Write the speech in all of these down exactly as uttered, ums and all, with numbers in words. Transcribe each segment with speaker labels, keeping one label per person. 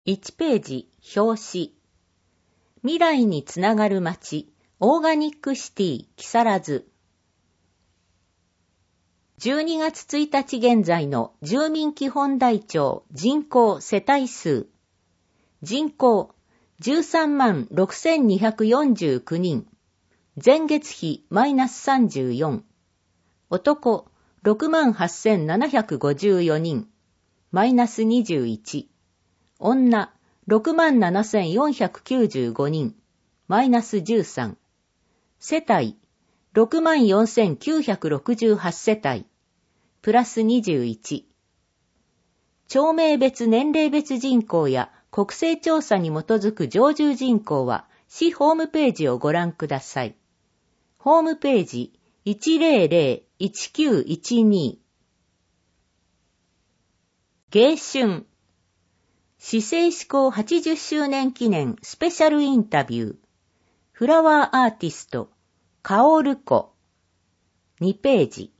Speaker 1: いちページ、表紙。未来につながる街、オーガニックシティ、木更津。じゅうにがつついたち現在の住民基本台帳人口世帯数。人口じゅうさんまんろくせんにひゃくよんじゅうきゅうにん。前月比マイナスさんじゅうよん。男ろくまんはっせんななひゃくごじゅうよにん。マイナスにじゅういち。女ろくまんななせんよんひゃくきゅうじゅうごにん。マイナスじゅうさん。世帯ろくまんよんせんきゅうひゃくろくじゅうはち世帯。プラスにじゅういち。町名別年齢別人口や国勢調査に基づく常住人口は市ホームページをご覧ください。ホームページいちまるまるいちきゅういちに。迎春市政施行はちじゅっしゅうねん記念スペシャルインタビュー。フラワーアーティスト、カオルコ。にページ。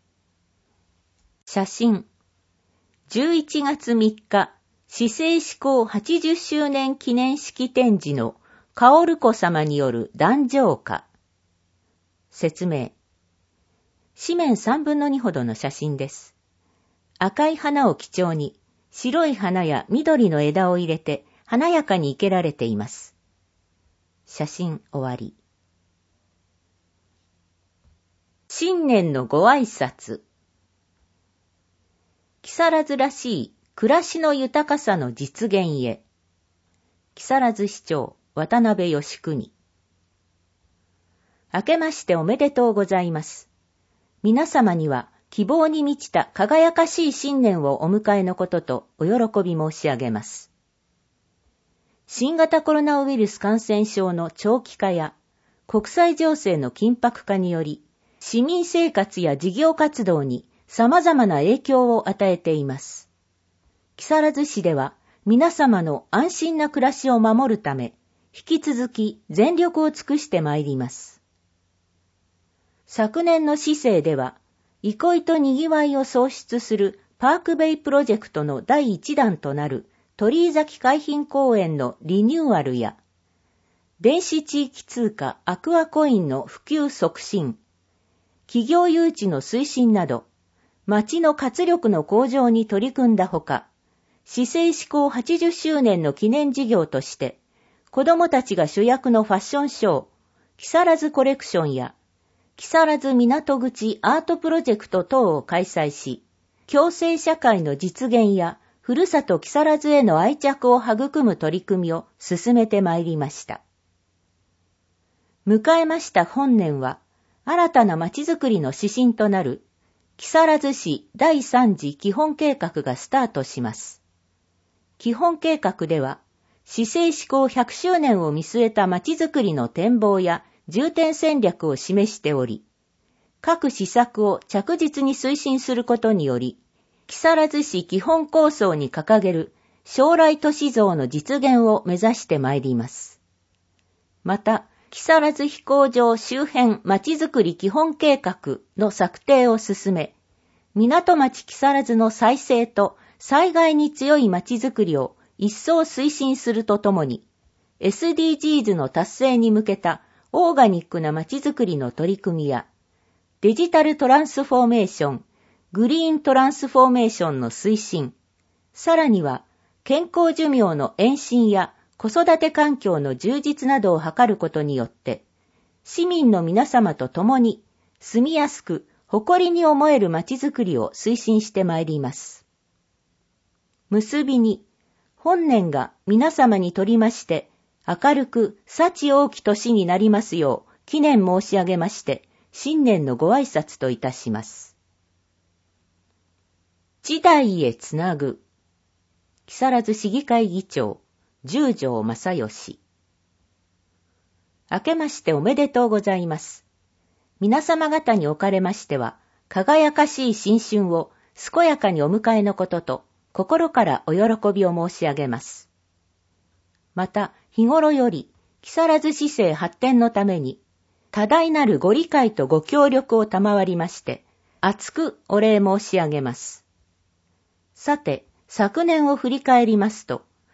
Speaker 1: 写真。じゅういちがつみっか、市政施行はちじゅっしゅうねん記念式展示のカオルコ様による壇上歌。説明。紙面さんぶんのにほどの写真です。赤い花を基調に、白い花や緑の枝を入れて華やかに生けられています。写真終わり。新年のご挨拶。木更津らしい暮らしの豊かさの実現へ。木更津市長渡辺義邦。明けましておめでとうございます。皆様には希望に満ちた輝かしい新年をお迎えのこととお喜び申し上げます。新型コロナウイルス感染症の長期化や国際情勢の緊迫化により、市民生活や事業活動に様々な影響を与えています。木更津市では皆様の安心な暮らしを守るため、引き続き全力を尽くしてまいります。昨年の市政では、憩いと賑わいを創出するパークベイプロジェクトの第一弾となる鳥居崎海浜公園のリニューアルや、電子地域通貨アクアコインの普及促進、企業誘致の推進など、町の活力の向上に取り組んだほか、市政施行はちじゅっしゅうねんの記念事業として、子どもたちが主役のファッションショー、木更津コレクションや、木更津港口アートプロジェクト等を開催し、共生社会の実現や、ふるさと木更津への愛着を育む取り組みを進めてまいりました。迎えました本年は、新たなまちづくりの指針となる、木更津市だいさん次基本計画がスタートします。基本計画では、市政施行ひゃくしゅうねんを見据えたまちづくりの展望や重点戦略を示しており、各施策を着実に推進することにより、木更津市基本構想に掲げる将来都市像の実現を目指してまいります。また、木更津飛行場周辺まちづくり基本計画の策定を進め、港町木更津の再生と災害に強いまちづくりを一層推進するとともに、エスディージーズ の達成に向けたオーガニックなまちづくりの取り組みや、デジタルトランスフォーメーション、グリーントランスフォーメーションの推進、さらには健康寿命の延伸や子育て環境の充実などを図ることによって、市民の皆様と共に住みやすく誇りに思えるまちづくりを推進してまいります。結びに、本年が皆様にとりまして明るく幸多き年になりますよう祈念申し上げまして、新年のご挨拶といたします。時代へつなぐ。木更津市議会議長、十条正義。明けましておめでとうございます。皆様方におかれましては、輝かしい新春を健やかにお迎えのことと、心からお喜びを申し上げます。また、日頃より、木更津市政発展のために、多大なるご理解とご協力を賜りまして、厚くお礼申し上げます。さて、昨年を振り返りますと、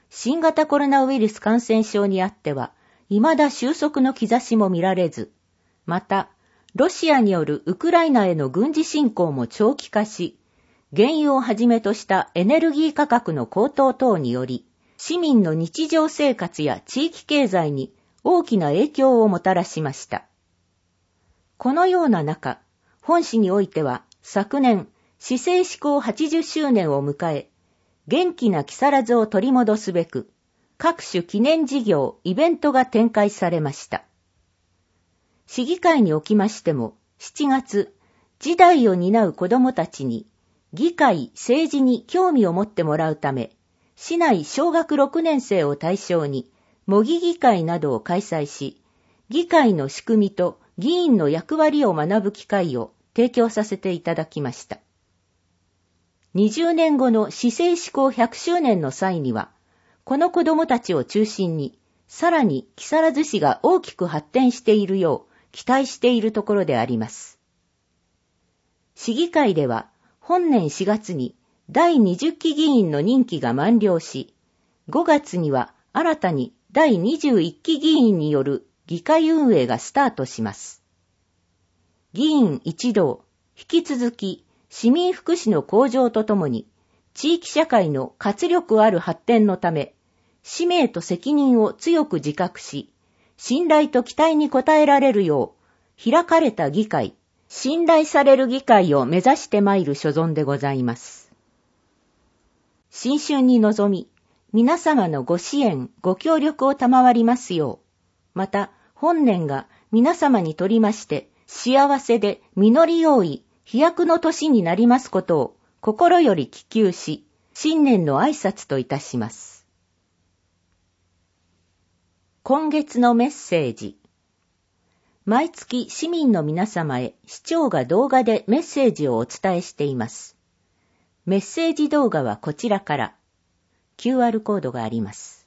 Speaker 1: 新型コロナウイルス感染症にあっては、未だ収束の兆しも見られず、また、ロシアによるウクライナへの軍事侵攻も長期化し、原油をはじめとしたエネルギー価格の高騰等により、市民の日常生活や地域経済に大きな影響をもたらしました。このような中、本市においては昨年、市政施行はちじゅっしゅうねんを迎え、元気な木更津を取り戻すべく、各種記念事業、イベントが展開されました。市議会におきましても、しちがつ、次代を担う子どもたちに、議会、政治に興味を持ってもらうため、市内小学ろくねん生を対象に、模擬議会などを開催し、議会の仕組みと議員の役割を学ぶ機会を提供させていただきました。にじゅうねんごの市政施行ひゃくしゅうねんの際には、この子どもたちを中心に、さらに木更津市が大きく発展しているよう期待しているところであります。市議会では、本年しがつにだいにじゅっき議員の任期が満了し、ごがつには新たにだいにじゅういっき議員による議会運営がスタートします。議員一同、引き続き市民福祉の向上とともに、地域社会の活力ある発展のため、使命と責任を強く自覚し、信頼と期待に応えられるよう、開かれた議会、信頼される議会を目指してまいる所存でございます。新春に臨み、皆様のご支援、ご協力を賜りますよう、また本年が皆様にとりまして幸せで実り多い飛躍の年になりますことを心より祈求し、新年の挨拶といたします。今月のメッセージ。毎月市民の皆様へ市長が動画でメッセージをお伝えしています。メッセージ動画はこちらから キューアール コードがあります。